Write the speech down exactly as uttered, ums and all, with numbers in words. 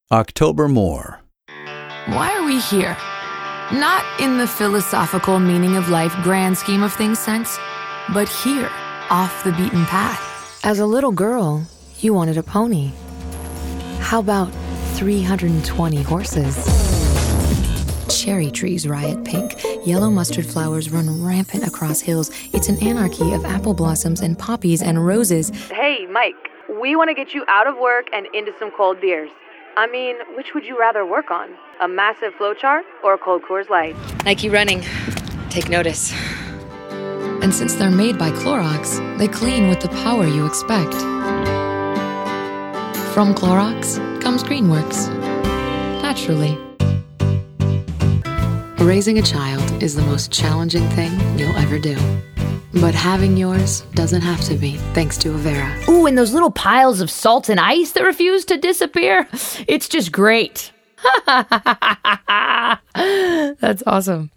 October Moore. Why are we here? Not in the philosophical meaning of life grand scheme of things sense, but here, off the beaten path. As a little girl, you wanted a pony. How about three hundred twenty horses? Cherry trees riot pink. Yellow mustard flowers run rampant across hills. It's an anarchy of apple blossoms and poppies and roses. Hey, Mike, we want to get you out of work and into some cold beers. I mean, which would you rather work on? A massive flowchart or a cold Coors Light? Nike Running. Take notice. And since they're made by Clorox, they clean with the power you expect. From Clorox comes Greenworks. Naturally. Raising a child is the most challenging thing you'll ever do. But having yours doesn't have to be, thanks to Avera. Ooh, and those little piles of salt and ice that refuse to disappear. It's just great. That's awesome.